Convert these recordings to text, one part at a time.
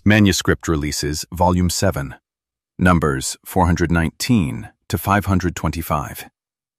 Manuscript Releases, Volume 7, Numbers 419 to 525.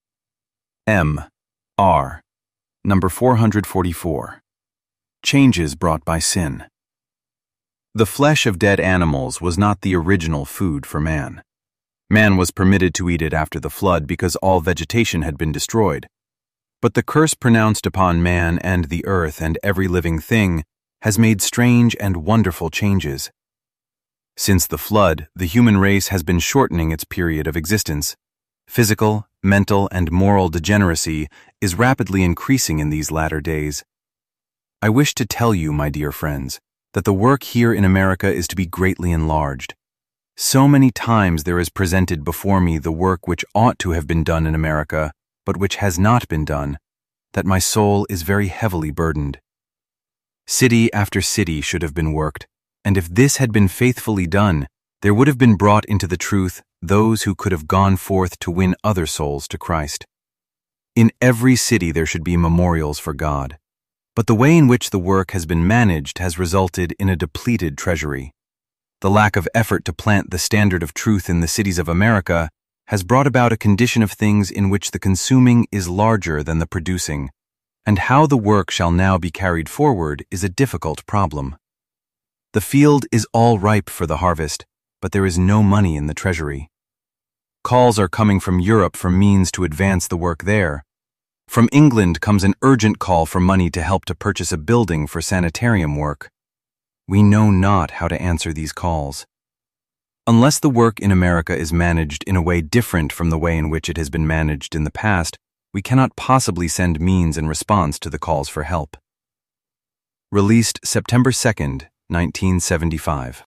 M. R. Number 444. Changes Brought by Sin. The flesh of dead animals was not the original food for man. Man was permitted to eat it after the flood because all vegetation had been destroyed. But the curse pronounced upon man and the earth and every living thing has made strange and wonderful changes. Since the flood, the human race has been shortening its period of existence. Physical, mental, and moral degeneracy is rapidly increasing in these latter days. I wish to tell you, my dear friends, that the work here in America is to be greatly enlarged. So many times there is presented before me the work which ought to have been done in America, but which has not been done, that my soul is very heavily burdened. City after city should have been worked, and if this had been faithfully done, there would have been brought into the truth those who could have gone forth to win other souls to Christ. In every city there should be memorials for God, but the way in which the work has been managed has resulted in a depleted treasury. The lack of effort to plant the standard of truth in the cities of America has brought about a condition of things in which the consuming is larger than the producing, and how the work shall now be carried forward is a difficult problem. The field is all ripe for the harvest, but there is no money in the treasury. Calls are coming from Europe for means to advance the work there. From England comes an urgent call for money to help to purchase a building for sanitarium work. We know not how to answer these calls. Unless the work in America is managed in a way different from the way in which it has been managed in the past, we cannot possibly send means in response to the calls for help. Released September 2nd, 1975.